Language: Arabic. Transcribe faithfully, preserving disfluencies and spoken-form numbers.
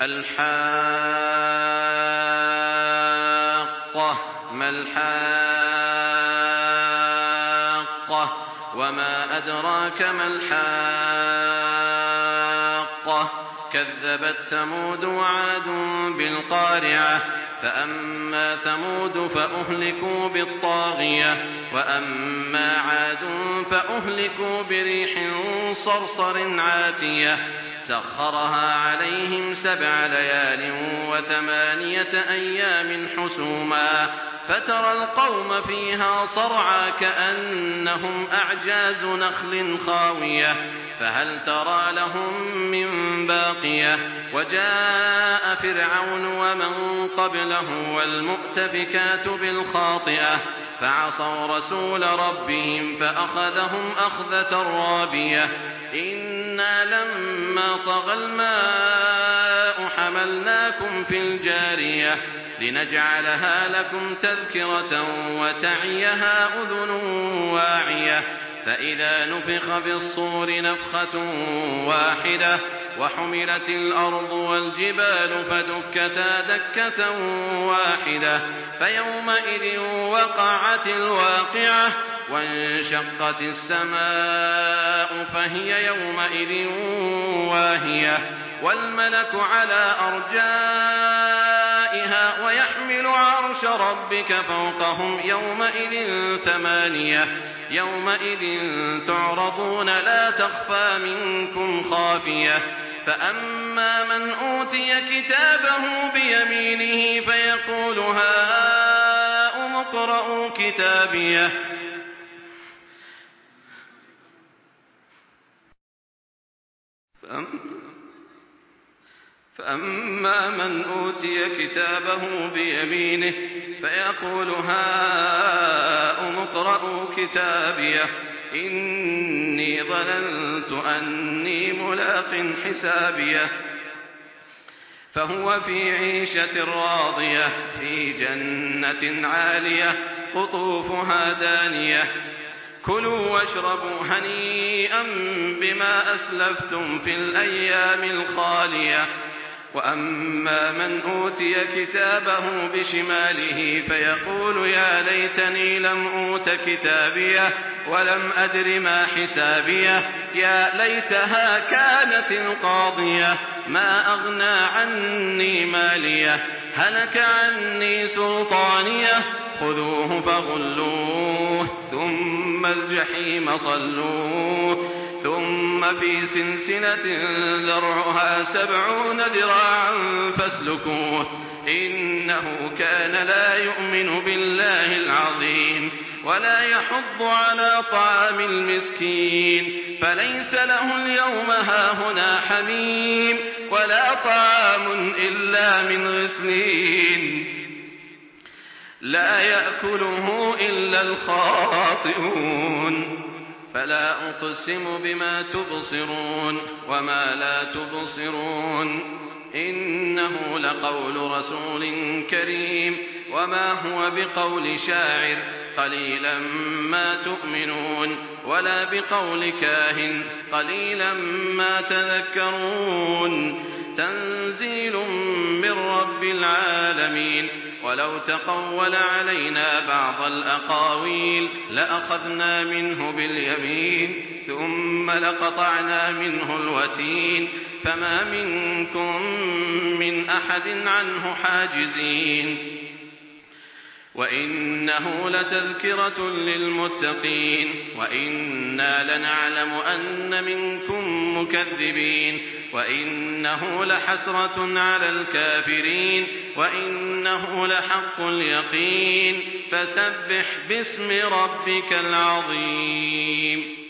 الحاقة ما الحاقة وما أدراك ما الحاقة كذبت ثمود وعاد بالقارعة فأما ثمود فأهلكوا بالطاغية وأما عاد فأهلكوا بريح صرصر عاتية سخرها عليهم سبع ليال وثمانية أيام حسوما فترى القوم فيها صرعى كأنهم أعجاز نخل خاوية فهل ترى لهم من باقية وجاء فرعون ومن قبله والمؤتفكات بالخاطئة فعصوا رسول ربهم فأخذهم أخذة رابية إنا لما طغى الماء حملناكم في الجارية لنجعلها لكم تذكرة وتعيها أذن واعية فإذا نفخ في الصور نفخة واحدة وحملت الأرض والجبال فدكتا دكة واحدة فيومئذ وقعت الواقعة وانشقت السماء فهي يومئذ واهية والملك على أرجائها ويحمل عرش ربك فوقهم يومئذ ثمانية يومئذ تعرضون لا تخفى منكم خافية فأما من أوتي كتابه بيمينه فيقول هاؤم اقرءوا كتابيه فأما من أوتي كتابه بيمينه فيقول هاؤم اقرءوا كتابيه إني ظننت أني ملاق حسابيه فهو في عيشة راضية في جنة عالية قطوفها دانية كلوا واشربوا هنيئا بما أسلفتم في الأيام الخالية وأما من أوتي كتابه بشماله فيقول يا ليتني لم أوت كتابيه ولم أدر ما حسابيه يا ليتها كانت القاضية ما أغنى عني ماليه هلك عني سلطانيه خذوه فغلوه ثم الجحيم صلوه ثم في سلسلة ذرعها سبعون ذراعا فاسلكوه إنه كان لا يؤمن بالله العظيم ولا يحض على طعام المسكين فليس له اليوم هاهنا حميم ولا طعام إلا من غسلين لا يأكله إلا الخاطئون فلا أقسم بما تبصرون وما لا تبصرون إنه لقول رسول كريم وما هو بقول شاعر قليلا ما تؤمنون ولا بقول كاهن قليلا ما تذكرون تنزيل من رب العالمين ولو تقول علينا بعض الأقاويل لأخذنا منه باليمين ثم لقطعنا منه الوتين فما منكم من أحد عنه حاجزين وإنه لتذكرة للمتقين وإنا لنعلم أن منكم مكذبين وإنه لحسرة على الكافرين وإنه لحق اليقين فسبح باسم ربك العظيم